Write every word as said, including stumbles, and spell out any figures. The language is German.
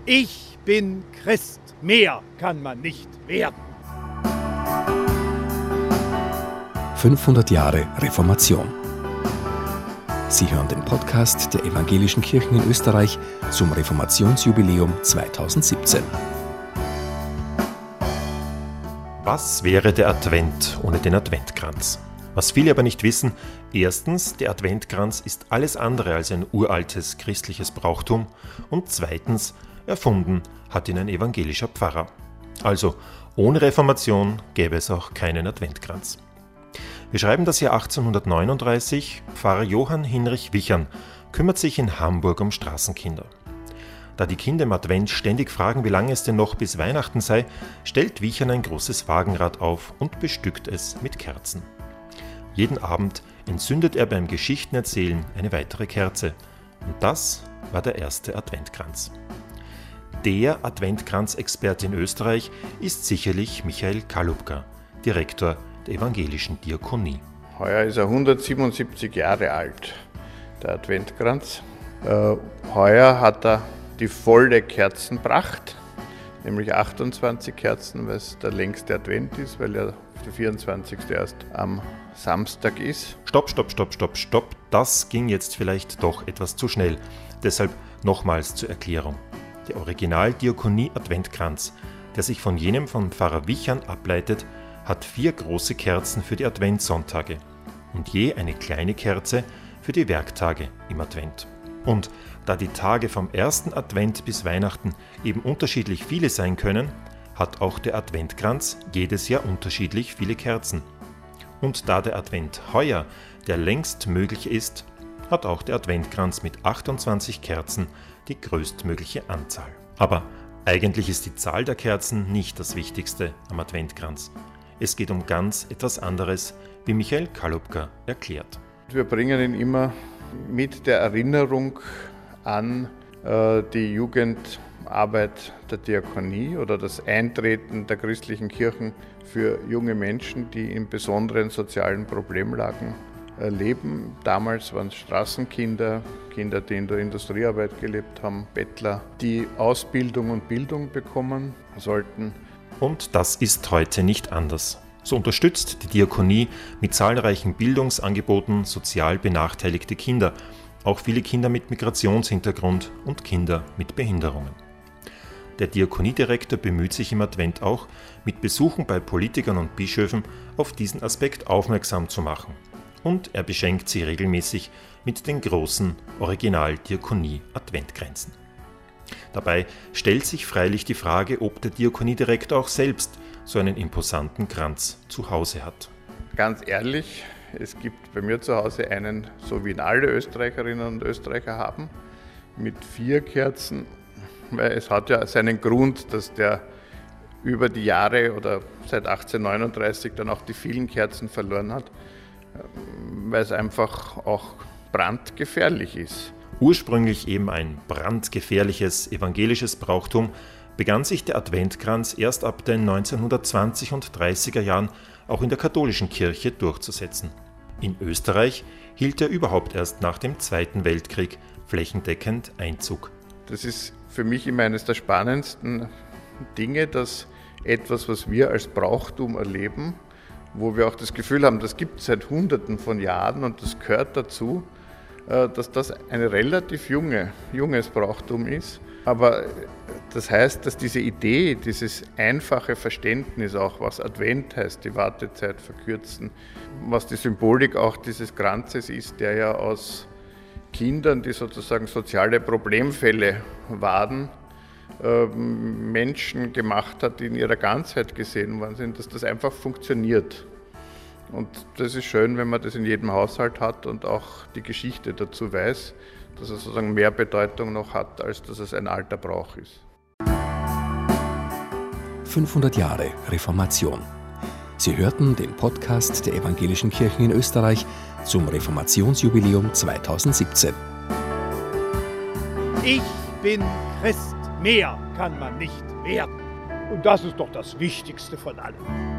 Ich bin Christ, mehr kann man nicht werden. fünfhundert Jahre Reformation. Sie hören den Podcast der Evangelischen Kirchen in Österreich zum Reformationsjubiläum zweitausendsiebzehn. Was wäre der Advent ohne den Adventkranz? Was viele aber nicht wissen, erstens, der Adventkranz ist alles andere als ein uraltes christliches Brauchtum und zweitens, erfunden hat ihn ein evangelischer Pfarrer. Also, ohne Reformation gäbe es auch keinen Adventkranz. Wir schreiben das Jahr achtzehnhundertneununddreißig, Pfarrer Johann Hinrich Wichern kümmert sich in Hamburg um Straßenkinder. Da die Kinder im Advent ständig fragen, wie lange es denn noch bis Weihnachten sei, stellt Wichern ein großes Wagenrad auf und bestückt es mit Kerzen. Jeden Abend entzündet er beim Geschichtenerzählen eine weitere Kerze. Und das war der erste Adventkranz. Der Adventkranzexperte in Österreich ist sicherlich Michael Kalupka, Direktor der evangelischen Diakonie. Heuer ist er hundertsiebenundsiebzig Jahre alt, der Adventkranz. Äh, heuer hat er die volle Kerzenpracht, nämlich achtundzwanzig Kerzen, weil es der längste Advent ist, weil ja der vierundzwanzigste erst am Samstag ist. Stopp, stopp, stopp, stopp, stopp. Das ging jetzt vielleicht doch etwas zu schnell. Deshalb nochmals zur Erklärung. Der Original-Diakonie-Adventkranz, der sich von jenem von Pfarrer Wichern ableitet, hat vier große Kerzen für die Adventssonntage und je eine kleine Kerze für die Werktage im Advent. Und da die Tage vom ersten Advent bis Weihnachten eben unterschiedlich viele sein können, hat auch der Adventkranz jedes Jahr unterschiedlich viele Kerzen. Und da der Advent heuer der längst möglich ist, hat auch der Adventkranz mit achtundzwanzig Kerzen die größtmögliche Anzahl. Aber eigentlich ist die Zahl der Kerzen nicht das Wichtigste am Adventkranz. Es geht um ganz etwas anderes, wie Michael Kalupka erklärt. Wir bringen ihn immer mit der Erinnerung an äh, die Jugendarbeit der Diakonie oder das Eintreten der christlichen Kirchen für junge Menschen, die in besonderen sozialen Problemlagen äh, leben. Damals waren es Straßenkinder, Kinder, die in der Industriearbeit gelebt haben, Bettler, die Ausbildung und Bildung bekommen sollten. Und das ist heute nicht anders. So unterstützt die Diakonie mit zahlreichen Bildungsangeboten sozial benachteiligte Kinder, auch viele Kinder mit Migrationshintergrund und Kinder mit Behinderungen. Der Diakoniedirektor bemüht sich im Advent auch, mit Besuchen bei Politikern und Bischöfen auf diesen Aspekt aufmerksam zu machen. Und er beschenkt sie regelmäßig mit den großen Original-Diakonie-Adventkränzen. Dabei stellt sich freilich die Frage, ob der Diakoniedirektor auch selbst so einen imposanten Kranz zu Hause hat. Ganz ehrlich, es gibt bei mir zu Hause einen, so wie ihn alle Österreicherinnen und Österreicher haben, mit vier Kerzen, weil es hat ja seinen Grund, dass der über die Jahre oder seit achtzehnhundertneununddreißig dann auch die vielen Kerzen verloren hat, weil es einfach auch brandgefährlich ist. Ursprünglich eben ein brandgefährliches evangelisches Brauchtum, begann sich der Adventkranz erst ab den neunzehnhundertzwanzig und dreißiger Jahren auch in der katholischen Kirche durchzusetzen. In Österreich hielt er überhaupt erst nach dem Zweiten Weltkrieg flächendeckend Einzug. Das ist für mich immer eines der spannendsten Dinge, dass etwas, was wir als Brauchtum erleben, wo wir auch das Gefühl haben, das gibt es seit Hunderten von Jahren und das gehört dazu, dass das ein relativ junge, junges Brauchtum ist. Aber das heißt, dass diese Idee, dieses einfache Verständnis auch, was Advent heißt, die Wartezeit verkürzen, was die Symbolik auch dieses Kranzes ist, der ja aus Kindern, die sozusagen soziale Problemfälle waren, Menschen gemacht hat, die in ihrer Ganzheit gesehen worden sind, dass das einfach funktioniert. Und das ist schön, wenn man das in jedem Haushalt hat und auch die Geschichte dazu weiß, dass es sozusagen mehr Bedeutung noch hat, als dass es ein alter Brauch ist. fünfhundert Jahre Reformation. Sie hörten den Podcast der Evangelischen Kirchen in Österreich zum Reformationsjubiläum zweitausendsiebzehn. Ich bin Christ, mehr kann man nicht werden. Und das ist doch das Wichtigste von allem.